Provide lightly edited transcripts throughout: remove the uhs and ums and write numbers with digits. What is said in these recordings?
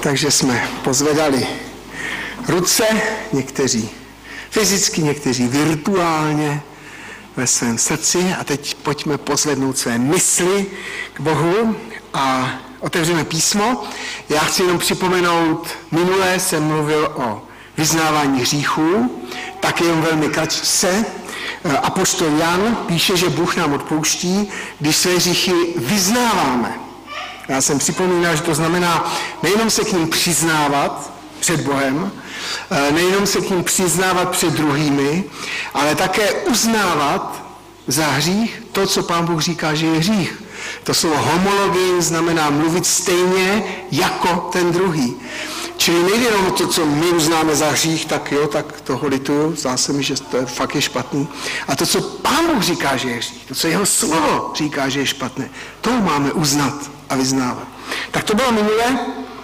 Takže jsme pozvedali ruce, někteří fyzicky, někteří virtuálně ve svém srdci a teď pojďme pozvednout své mysli k Bohu a otevřeme písmo. Já chci jenom připomenout, minule jsem mluvil o vyznávání hříchů, tak jenom velmi krátce. Apoštol Jan píše, že Bůh nám odpouští, když své hříchy vyznáváme. Já jsem připomínal, že to znamená nejenom se k ním přiznávat před Bohem, nejenom se k ním přiznávat před druhými, ale také uznávat za hřích to, co Pán Bůh říká, že je hřích. To slovo homologie znamená mluvit stejně jako ten druhý. Čili nejde jenom to, co my uznáme za hřích, tak jo, tak toho lituju, zdá se mi, že to je fakt je špatný. A to, co Pán Bůh říká, že je hřích, to, co jeho slovo říká, že je špatné, to máme uznat a vyznávat. Tak to bylo minulé.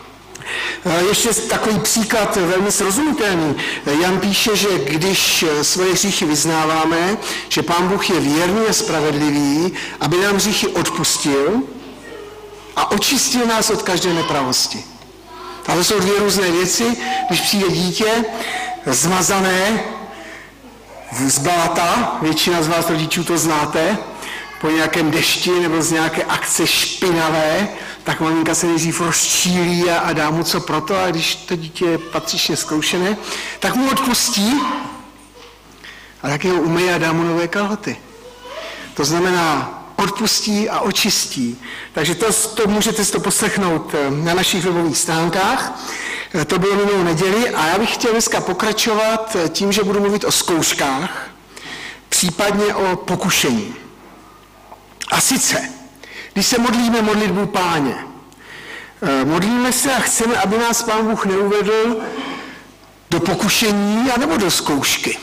Ještě takový příklad velmi srozumitelný. Jan píše, že když svoje hříchy vyznáváme, že Pán Bůh je věrný a spravedlivý, aby nám hříchy odpustil a očistil nás od každé nepravosti. A to jsou dvě různé věci. Když přijde dítě zmazané z bláta, většina z vás rodičů to znáte, po nějakém dešti nebo z nějaké akce špinavé, tak maminka se nejdřív rozčílí a dá mu co proto, a když to dítě je patřičně zkoušené, tak mu odpustí a taky ho umyje a dá mu nové kalhoty. To znamená odpustí a očistí. Takže to můžete si to poslechnout na našich webových stránkách. To bylo minulou neděli a já bych chtěl dneska pokračovat tím, že budu mluvit o zkouškách, případně o pokušení. A sice, když se modlíme modlitbu Páně, modlíme se a chceme, aby nás Pán Bůh neuvedl do pokušení anebo do zkoušky.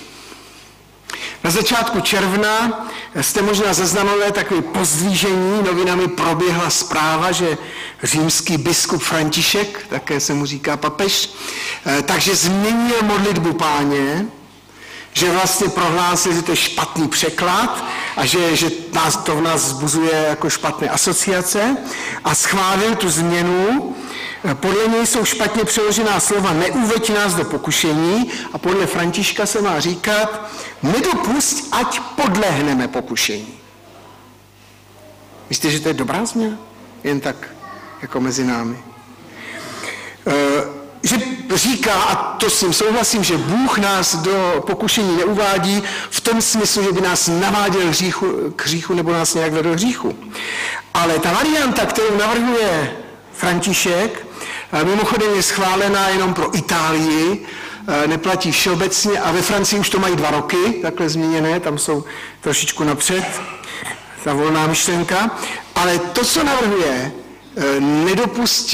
Na začátku června jste možná zaznamenali takové pozdvížení, novinami proběhla zpráva, že římský biskup František, také se mu říká papež, takže změnil modlitbu Páně, že vlastně prohlásil, že to je špatný překlad a že to v nás vzbuzuje jako špatné asociace a schválil tu změnu. Podle něj jsou špatně přeložená slova neuveď nás do pokušení a podle Františka se má říkat nedopusť, ať podlehneme pokušení. Myslíte, že to je dobrá změna? Jen tak jako mezi námi. Že říká, a to s tím souhlasím, že Bůh nás do pokušení neuvádí v tom smyslu, že by nás naváděl k hříchu nebo nás nějak vedl k hříchu. Ale ta varianta, kterou navrhuje František, mimochodem je schválená jenom pro Itálii, neplatí všeobecně a ve Francii už to mají 2 roky, takhle změněné, tam jsou trošičku napřed, ta volná myšlenka, ale to, co navrhuje, nedopust,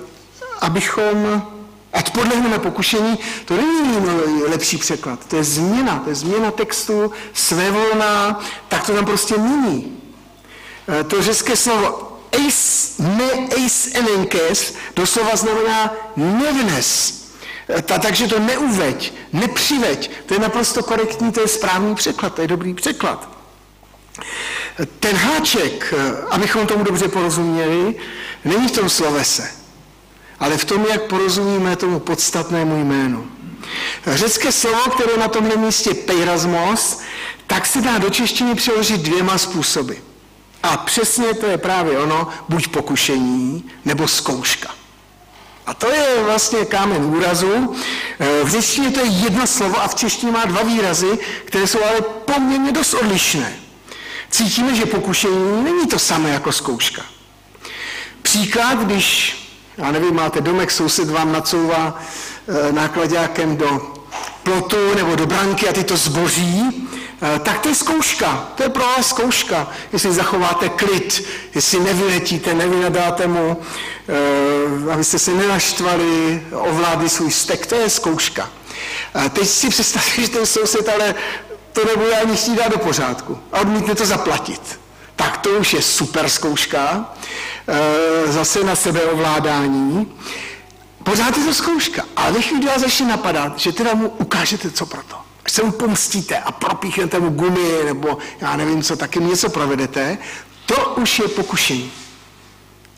ať podlehneme pokušení, to není lepší překlad, to je změna textu, svévolná, tak to tam prostě mění. To řecké slovo eis enenkes doslova znamená nevnes. Takže to neuveď, nepřiveď, to je naprosto korektní, to je správný překlad, to je dobrý překlad. Ten háček, abychom tomu dobře porozuměli, není v tom slovese, ale v tom, jak porozumíme tomu podstatnému jménu. Řecké slovo, které na tomhle místě peirasmos, tak se dá do češtiny přeložit 2 způsoby. A přesně to je právě ono, buď pokušení, nebo zkouška. A to je vlastně kámen úrazu. V řečtině to je 1 slovo a v češtině má 2 výrazy, které jsou ale poměrně dost odlišné. Cítíme, že pokušení není to samé jako zkouška. Příklad, když, já nevím, máte domek, soused vám nacouvá náklaďákem do plotu nebo do branky a ty to zboří, tak to je zkouška, to je pro vás zkouška, jestli zachováte klid, jestli nevyletíte, nevynadáte mu, abyste se nenaštvali, ovládli svůj vztek, to je zkouška. Teď si představte, že ten soused ale to nebude ani chtít dát do pořádku a odmítne to zaplatit. Tak to už je super zkouška, zase na sebeovládání. Pořád je to zkouška, ale ve chvíli vás začne napadat, že teda mu ukážete co proto. Až se mu pomstíte a propíchnete mu gumy, nebo já nevím co, taky něco provedete, to už je pokušení.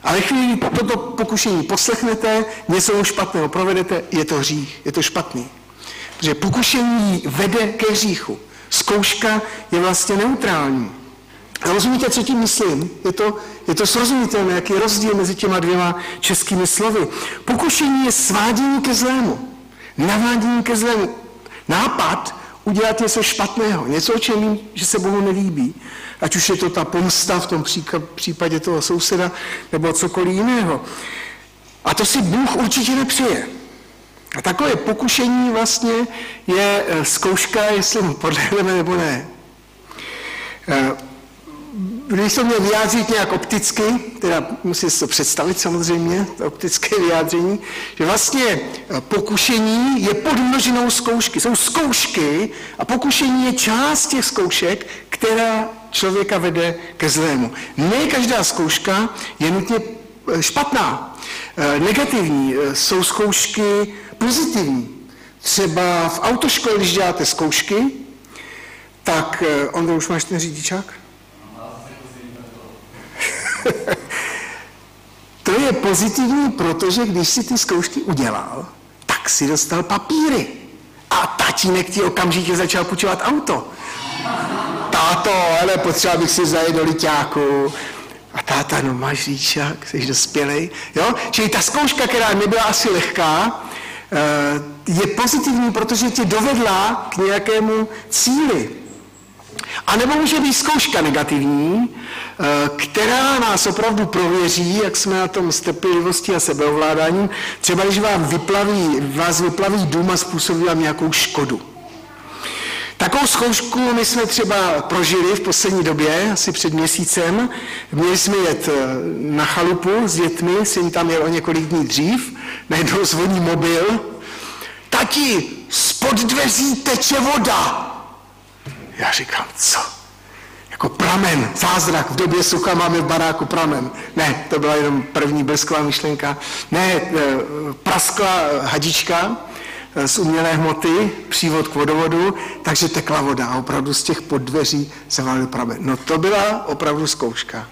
A ve chvíli, kdy toto pokušení poslechnete, něco špatného provedete, je to hřích, je to špatný. Protože pokušení vede ke hříchu. Zkouška je vlastně neutrální. Rozumíte, co tím myslím? Je to srozumitelné, jaký je rozdíl mezi těma dvěma českými slovy. Pokušení je svádění ke zlému. Navádění ke zlému. Nápad udělat něco špatného, něco, o čem vím, že se Bohu nelíbí. Ať už je to ta pomsta v tom případě toho souseda, nebo cokoliv jiného. A to si Bůh určitě nepřeje. A takové pokušení vlastně je zkouška, jestli mu podlehneme nebo ne. Když to měl vyjádřit nějak opticky, teda musím si to představit samozřejmě, to optické vyjádření, že vlastně pokušení je podmnožinou zkoušky. Jsou zkoušky a pokušení je část těch zkoušek, která člověka vede ke zlému. Ne každá zkouška je nutně špatná, negativní. Jsou zkoušky pozitivní. Třeba v autoškole, když děláte zkoušky, tak, Ondro, už máš ten řidičák? To je pozitivní, protože když si ty zkoušky udělal, tak si dostal papíry. A tatínek ti okamžitě začal půjčovat auto. Táto, ale potřeba bych si zajet do liťáku. A táta, no máš řidičák, jsi dospělej. Jo? Čili ta zkouška, která nebyla asi lehká, je pozitivní, protože tě dovedla k nějakému cíli. A nebo může být zkouška negativní, která nás opravdu prověří, jak jsme na tom s trpělivostí a sebeovládáním. Třeba když vás vyplaví dům a způsobí vám nějakou škodu. Takovou zkoušku my jsme třeba prožili v poslední době, asi před měsícem. Měli jsme jet na chalupu s dětmi, syn tam jel o několik dní dřív, najednou zvoní mobil. Tati, spod dveří teče voda. Já říkám, co? Jako pramen, zázrak, v době sucha máme v baráku pramen. Ne, to byla jenom první blesková myšlenka. Ne, praskla hadička z umělé hmoty, přívod k vodovodu, takže tekla voda a opravdu z těch poddveří se valil pramen. No to byla opravdu zkouška.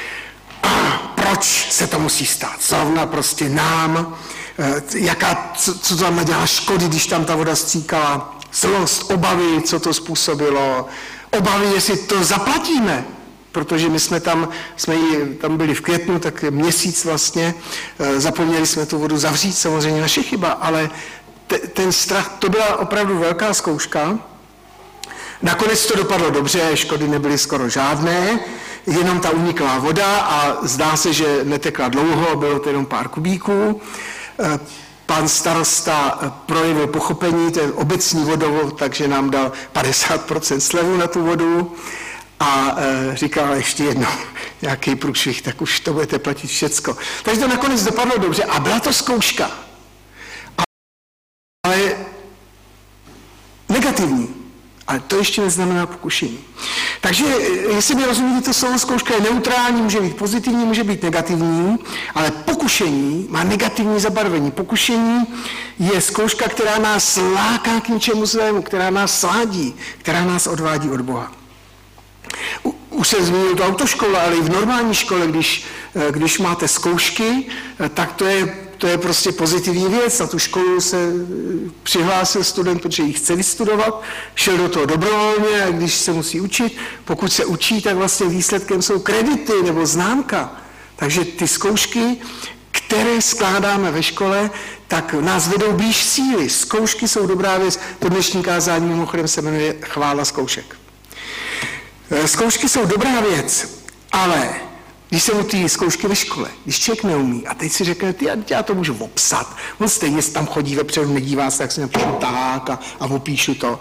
Proč se to musí stát? Zrovna prostě nám, co tam nadělá škody, když tam ta voda stříkala, zlost, obavy, co to způsobilo, obavy, jestli to zaplatíme, protože my jsme tam byli v květnu, tak měsíc vlastně, zapomněli jsme tu vodu zavřít, samozřejmě naše chyba, ale ten strach, to byla opravdu velká zkouška. Nakonec to dopadlo dobře, škody nebyly skoro žádné, jenom ta uniklá voda a zdá se, že netekla dlouho, bylo to jenom pár kubíků. Pan starosta projevil pochopení, to je obecní vodovod, takže nám dal 50% slevu na tu vodu a říkal ještě jednou nějaký průšvih, tak už to budete platit všecko. Takže to nakonec dopadlo dobře a byla to zkouška. Ale negativní. Ale to ještě neznamená pokušení. Takže, jestli mi rozumíte, to slovo zkouška je neutrální, může být pozitivní, může být negativní, ale pokušení má negativní zabarvení. Pokušení je zkouška, která nás láká k něčemu zlému, která nás svádí, která nás odvádí od Boha. Už jsem zmínil tu autoškolu, ale i v normální škole, když máte zkoušky, tak to je prostě pozitivní věc. Na tu školu se přihlásil student, protože ji chce vystudovat, šel do toho dobrovolně, a když se musí učit, pokud se učí, tak vlastně výsledkem jsou kredity nebo známka. Takže ty zkoušky, které skládáme ve škole, tak nás vedou blíž síly. Zkoušky jsou dobrá věc. To dnešní kázání mimochodem se jmenuje Chvála zkoušek. Zkoušky jsou dobrá věc, ale když jsem u té zkoušky ve škole, když člověk neumí a teď si řekne, já to můžu obsat, on stejně tam chodí vepředu, nedívá se, tak si napíšu tak a opíšu to.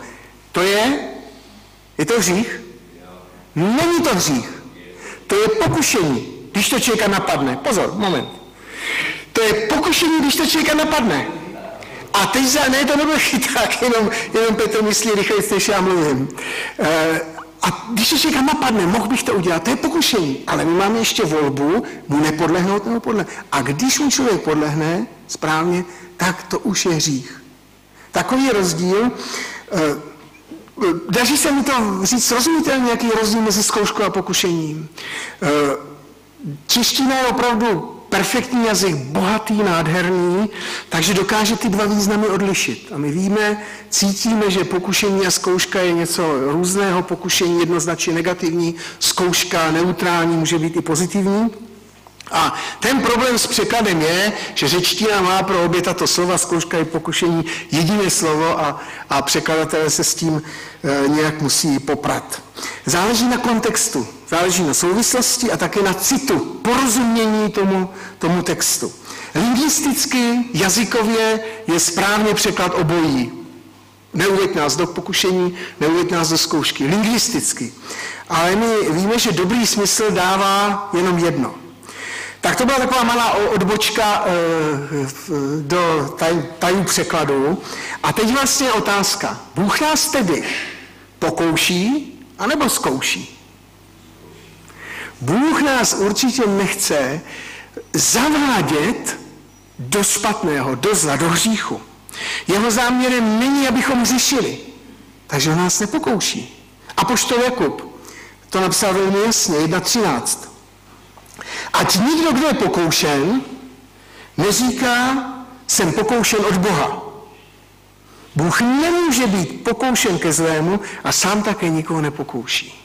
Je to hřích? Není to hřích. To je pokušení, když to člověka napadne. Pozor, moment. To je pokušení, když to člověka napadne. A teď to nebyl chyták, jenom Petr myslí rychleji, než já mluvím. A když to člověka napadne, mohl bych to udělat, to je pokušení, ale my máme ještě volbu, mu nepodlehnout nebo podlehnout. A když mu člověk podlehne správně, tak to už je hřích. Takový rozdíl, daří se mi to říct srozumitelně, nějaký rozdíl mezi zkouškou a pokušením. Čeština je opravdu perfektní jazyk, bohatý, nádherný, takže dokáže ty dva významy odlišit. A my víme, cítíme, že pokušení a zkouška je něco různého, pokušení jednoznačně negativní, zkouška neutrální, může být i pozitivní. A ten problém s překladem je, že řečtina má pro obě tato slova, zkouška i pokušení, jediné slovo a překladatelé se s tím nějak musí poprat. Záleží na kontextu, záleží na souvislosti a také na citu, porozumění tomu textu. Lingvisticky, jazykově je správně překlad obojí. Neuveď nás do pokušení, neuveď nás do zkoušky. Lingvisticky. Ale my víme, že dobrý smysl dává jenom jedno. Tak to byla taková malá odbočka do tajů překladu. A teď vlastně otázka. Bůh nás tedy pokouší, anebo zkouší? Bůh nás určitě nechce zavádět do špatného, do zla, do hříchu. Jeho záměrem není, abychom řešili. Takže on nás nepokouší. Apoštol Jakub to napsal velmi jasně, 1.13. Ať nikdo, kdo je pokoušen, neříká, jsem pokoušen od Boha. Bůh nemůže být pokoušen ke zlému a sám také nikoho nepokouší.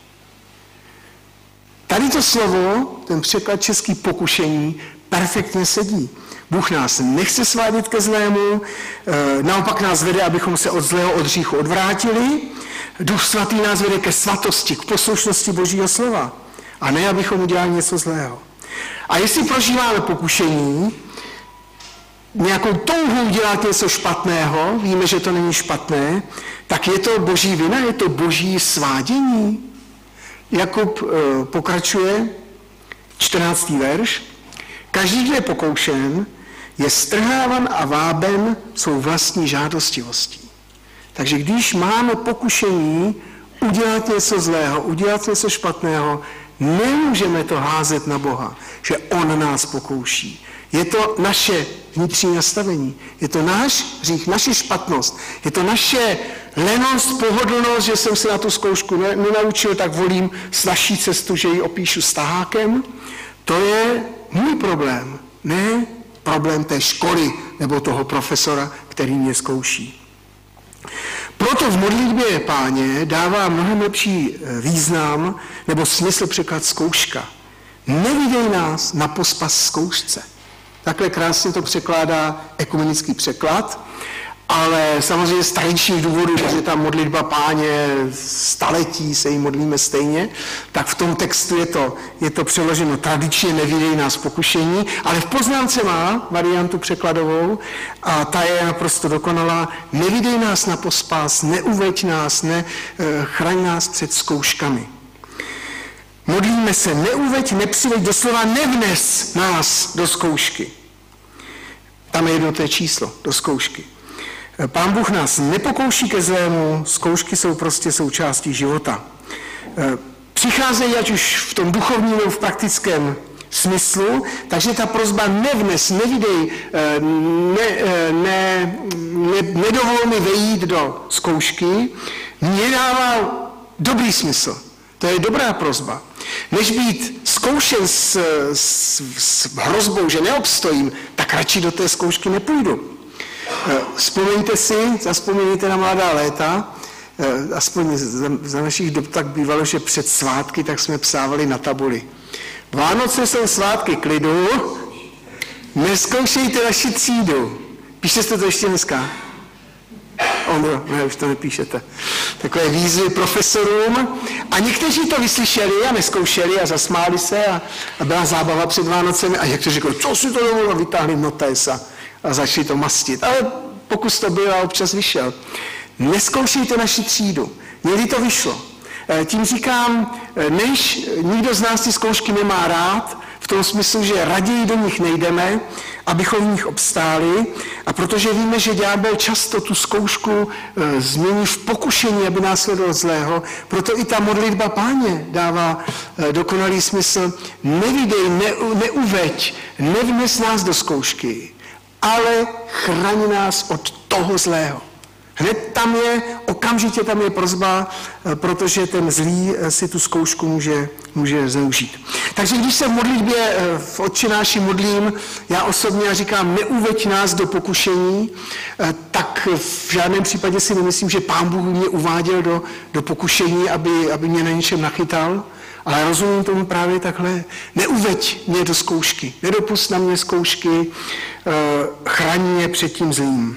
Tady to slovo, ten překlad český pokušení, perfektně sedí. Bůh nás nechce svádět ke zlému, naopak nás vede, abychom se od zlého, od hříchu odvrátili. Duch svatý nás vede ke svatosti, k poslušnosti Božího slova. A ne, abychom udělali něco zlého. A jestli prožíváme pokušení, nějakou touhu udělat něco špatného, víme, že to není špatné, tak je to Boží vina, je to Boží svádění. Jakub pokračuje, 14. verš. Každý, kdo je pokoušen, je strhávan a váben svou vlastní žádostivostí. Takže když máme pokušení udělat něco zlého, udělat něco špatného, nemůžeme to házet na Boha, že on nás pokouší. Je to naše vnitřní nastavení. Je to náš hřích, naše špatnost. Je to naše lenost, pohodlnost, že jsem se na tu zkoušku nenaučil, tak volím snazší cestu, že ji opíšu s tahákem. To je můj problém, ne problém té školy nebo toho profesora, který mě zkouší. Proto v modlitbě Páně dává mnohem lepší význam nebo smysl překlad zkouška. Nevydej nás na pospas zkoušce. Takhle krásně to překládá ekumenický překlad, ale samozřejmě z tradičních důvodů, protože ta modlitba Páně staletí se jí modlíme stejně, tak v tom textu je to přeloženo tradičně nevydej nás pokušení, ale v poznámce má variantu překladovou a ta je naprosto dokonalá. Nevydej nás na pospas, neuveď nás, chraň nás před zkouškami. Modlíme se, neuveď, nepřiveď, doslova nevnes nás do zkoušky. Tam je jednotné číslo, do zkoušky. Pán Bůh nás nepokouší ke zlému, zkoušky jsou prostě součástí života. Přicházejí ať už v tom duchovním nebo v praktickém smyslu, takže ta prosba nevnes, nevidej, nedovol mi vejít do zkoušky, mě dává dobrý smysl. To je dobrá prosba. Než být zkoušen s hrozbou, že neobstojím, tak radši do té zkoušky nepůjdu. Vzpomeňte na mladá léta, aspoň za našich dob tak bývalo, že před svátky tak jsme psávali na tabuli. Vánoce jsou svátky klidu, nezkoušejte naši třídu. Píšete to ještě dneska? Ne, už to nepíšete. Takové výzvy profesorům. A někteří to vyslyšeli a neskoušeli a zasmáli se a byla zábava před Vánocemi a někteří řekli, co si to dovolilo, vytáhli notes a začali to mastit. Ale pokus to byl a občas vyšel. Nezkoušejte naši třídu. Někdy to vyšlo. Tím říkám, než nikdo z nás ty zkoušky nemá rád, v tom smyslu, že raději do nich nejdeme, abychom v nich obstáli, a protože víme, že ďábel často tu zkoušku změní v pokušení, aby nás vedl od zlého, proto i ta modlitba Páně dává dokonalý smysl. Nevidej, neuveď, nevnes nás do zkoušky, ale chraň nás od toho zlého. Hned tam je, okamžitě tam je prosba, protože ten zlý si tu zkoušku může zneužít. Takže když se v modlitbě v Otčenáši modlím, já osobně říkám, neuveď nás do pokušení, tak v žádném případě si nemyslím, že Pán Bůh mě uváděl do pokušení, aby mě na něčem nachytal, ale rozumím tomu právě takhle, neuveď mě do zkoušky, nedopust na mě zkoušky, chraň mě před tím zlým.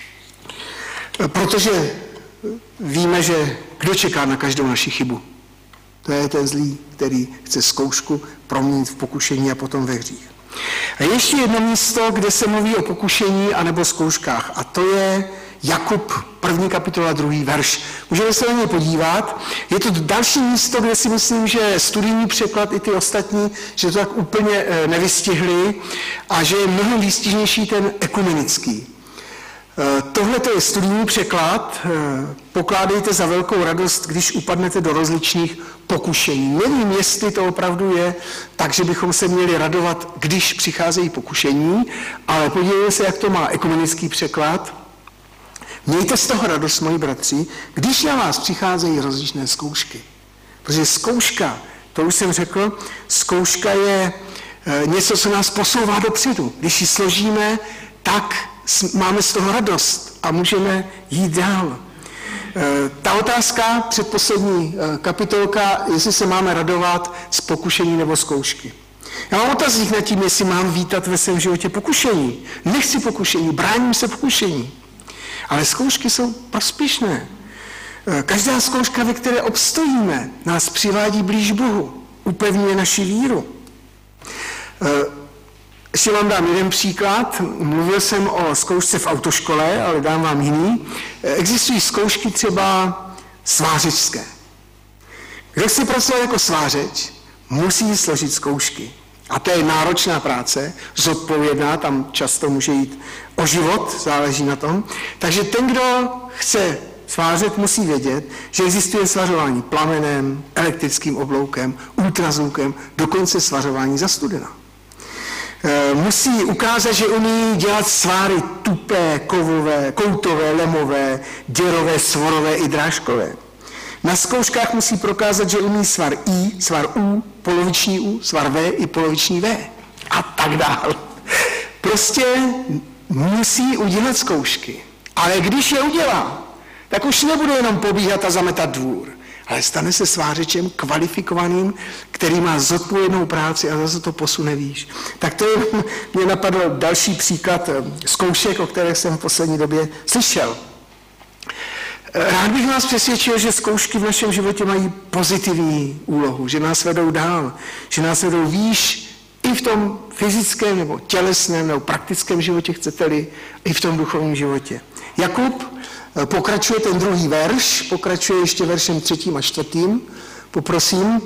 Protože víme, že kdo čeká na každou naši chybu. To je ten zlý, který chce zkoušku proměnit v pokušení a potom ve hřích. A ještě jedno místo, kde se mluví o pokušení anebo zkouškách, a to je Jakub, 1. kapitola, 2. verš. Můžeme se na něj podívat. Je to další místo, kde si myslím, že studijní překlad i ty ostatní, že to tak úplně nevystihli a že je mnohem výstižnější ten ekumenický. Tohle to je studijní překlad. Pokládejte za velkou radost, když upadnete do rozličných pokušení. Nevím, jestli to opravdu je tak, že bychom se měli radovat, když přicházejí pokušení, ale podívejte se, jak to má ekumenický překlad. Mějte z toho radost, moji bratři, když na vás přicházejí rozličné zkoušky. Protože zkouška, to už jsem řekl, zkouška je něco, co nás posouvá dopředu. Když ji složíme, tak máme z toho radost a můžeme jít dál. Ta otázka, předposlední kapitolka, jestli se máme radovat z pokušení nebo zkoušky. Já mám otazník nad tím, jestli mám vítat ve svém životě pokušení. Nechci pokušení, bráním se pokušení. Ale zkoušky jsou prospěšné. Každá zkouška, ve které obstojíme, nás přivádí blíž Bohu, upevňuje naši víru. Ještě vám dám jeden příklad. Mluvil jsem o zkoušce v autoškole, ale dám vám jiný. Existují zkoušky třeba svářečské. Kdo chce pracovat jako svářeč, musí složit zkoušky. A to je náročná práce, zodpovědná, tam často může jít o život, záleží na tom. Takže ten, kdo chce svářet, musí vědět, že existuje svařování plamenem, elektrickým obloukem, ultrazvukem, dokonce svařování za studena. Musí ukázat, že umí dělat sváry tupé, kovové, koutové, lemové, děrové, svorové i drážkové. Na zkouškách musí prokázat, že umí svar I, svar U, poloviční U, svar V i poloviční V. A tak dál. Prostě musí udělat zkoušky. Ale když je udělá, tak už nebude jenom pobíhat a zametat dvůr, ale stane se svářečem kvalifikovaným, který má zodpovědnou práci a zase to posune výš. Tak to mě napadl další příklad zkoušek, o kterých jsem v poslední době slyšel. Rád bych vás přesvědčil, že zkoušky v našem životě mají pozitivní úlohu, že nás vedou dál, že nás vedou výš i v tom fyzickém nebo tělesném nebo praktickém životě, chcete-li, i v tom duchovním životě. Jakub pokračuje ten 2. verš, pokračuje ještě veršem 3. a 4. Poprosím.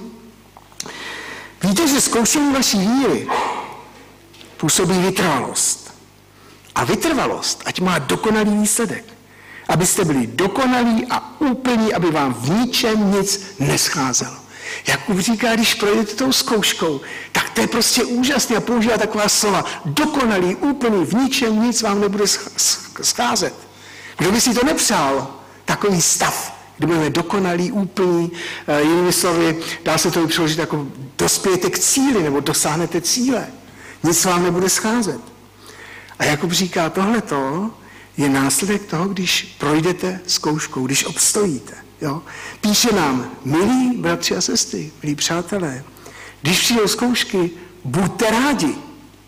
Víte, že zkoušení vaší víry působí vytrvalost. A vytrvalost, ať má dokonalý výsledek. Abyste byli dokonalí a úplní, aby vám v ničem nic nescházelo. Jakub říká, když projdete tou zkouškou, tak to je prostě úžasné a používá taková slova. Dokonalý, úplný, v ničem nic vám nebude scházet. Kdo by si to nepřál? Takový stav, kdy budeme dokonalí, úplní, jinými slovy, dá se to i přeložit jako dospějete k cíli nebo dosáhnete cíle. Nic vám nebude scházet. A Jakub říká, tohleto je následek toho, když projdete zkouškou, když obstojíte. Jo? Píše nám, milí bratři a sestry, milí přátelé, když přijdou zkoušky, buďte rádi.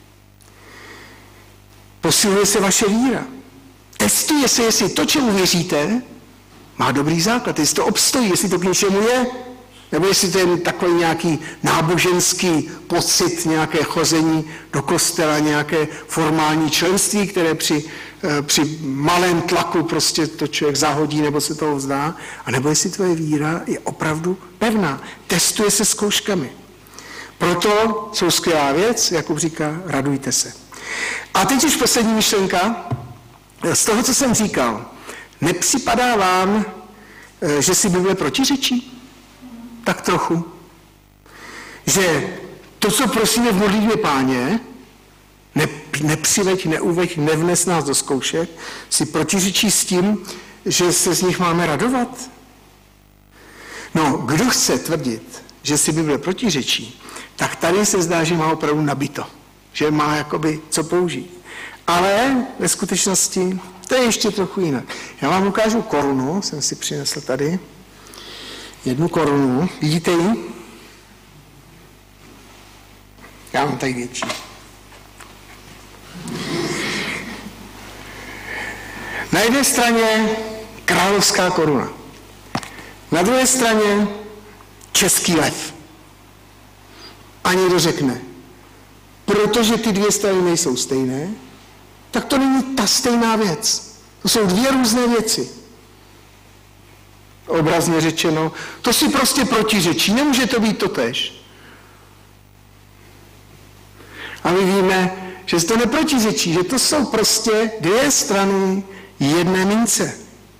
Posiluje se vaše víra. Testuje se, jestli to, čemu věříte, má dobrý základ, jestli to obstojí, jestli to k něčemu je, nebo jestli to je takový nějaký náboženský pocit, nějaké chození do kostela, nějaké formální členství, které při malém tlaku prostě to člověk zahodí nebo se toho vzdá, a nebo jestli tvoje víra je opravdu pevná. Testuje se zkouškami. Proto jsou skvělá věc, Jakub říká, radujte se. A teď už poslední myšlenka. Z toho, co jsem říkal, nepřipadá vám, že si Bible protiřečí? Tak trochu. Že to, co prosíme v modlitbě Páně, nepřiveď, neuveď, nevnes nás do zkoušek, si protiřečí s tím, že se z nich máme radovat? No, kdo chce tvrdit, že si Bible protiřečí, tak tady se zdá, že má opravdu nabito. Že má jakoby co použít. Ale ve skutečnosti to je ještě trochu jinak. Já vám ukážu korunu, jsem si přinesl tady. 1 korunu. Vidíte ji? Já mám tady větší. Na jedné straně královská koruna. Na druhé straně český lev. A někdo řekne, protože ty dvě strany nejsou stejné, tak to není ta stejná věc. To jsou 2 různé věci. Obrazně řečeno, to si prostě protiřečí, nemůže to být totéž. A my víme, že se to neprotiřečí, že to jsou prostě 2 strany jedné mince.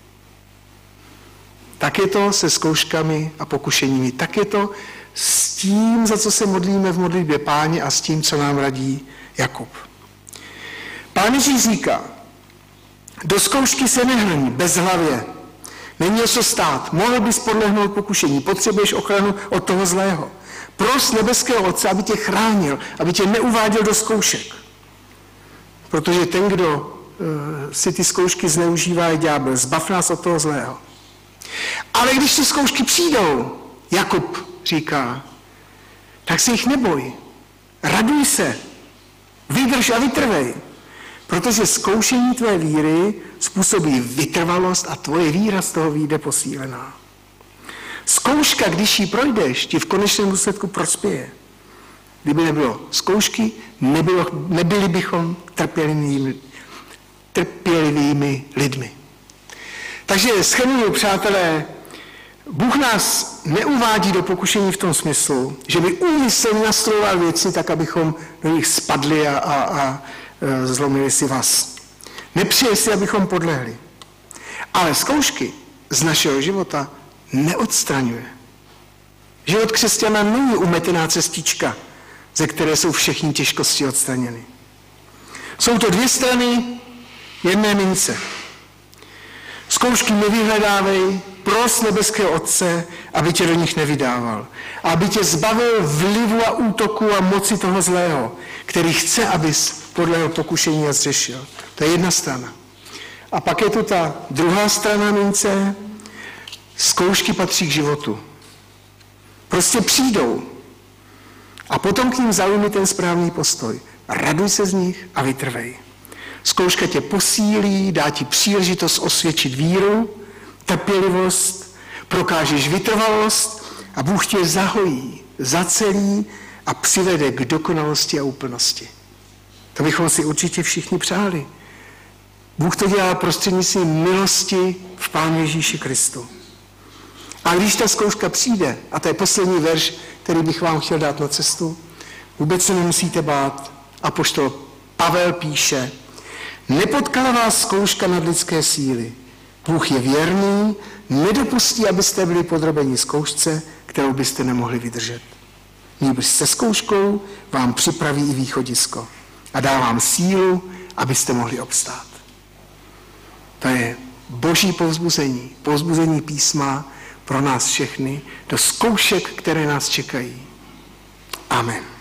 Tak je to se zkouškami a pokušeními. Tak je to s tím, za co se modlíme v modlitbě Páně a s tím, co nám radí Jakub. Pán Ježíš říká, do zkoušky se nehrní bezhlavě. Není o co stát. Mohl bys podlehnout pokušení. Potřebuješ ochranu od toho zlého. Pros nebeského Otce, aby tě chránil, aby tě neuváděl do zkoušek. Protože ten, kdo si ty zkoušky zneužívá, je ďábel. Zbav nás od toho zlého. Ale když ty zkoušky přijdou, Jakub říká, tak se jich neboj. Raduj se. Vydrž a vytrvej. Protože zkoušení tvé víry způsobí vytrvalost a tvoje víra z toho vyjde posílená. Zkouška, když ji projdeš, ti v konečném důsledku prospěje. Kdyby nebylo zkoušky, nebyli bychom trpělivými lidmi. Takže shrnuju, přátelé, Bůh nás neuvádí do pokušení v tom smyslu, že by úmyslně nastrojoval věci tak, abychom do nich spadli a zlomili si vás. Nepřeje si, abychom podlehli. Ale zkoušky z našeho života neodstraňuje. Život křesťana není umetená cestička, ze které jsou všechny těžkosti odstraněny. Jsou to 2 strany jedné mince. Zkoušky nevyhledávej, pros nebeského Otce, aby tě do nich nevydával. Aby tě zbavil vlivu a útoku a moci toho zlého, který chce, abys podlehl pokušení a zřešil. To je jedna strana. A pak je tu ta druhá strana mince. Zkoušky patří k životu. Prostě přijdou. A potom k ním zaujmi ten správný postoj. Raduj se z nich a vytrvej. Zkouška tě posílí, dá ti příležitost osvědčit víru, trpělivost, prokážeš vytrvalost a Bůh tě zahojí, zacelí a přivede k dokonalosti a úplnosti. To bychom si určitě všichni přáli. Bůh to dělá prostřednictvím milosti v Pánu Ježíši Kristu. A když ta zkouška přijde, a to je poslední verš, který bych vám chtěl dát na cestu, vůbec se nemusíte bát. Apoštol Pavel píše, nepotkala vás zkouška nad lidské síly. Bůh je věrný, nedopustí, abyste byli podrobeni zkoušce, kterou byste nemohli vydržet. Nýbrž se zkouškou vám připraví i východisko a dá vám sílu, abyste mohli obstát. To je boží povzbuzení, povzbuzení písma pro nás všechny do zkoušek, které nás čekají. Amen.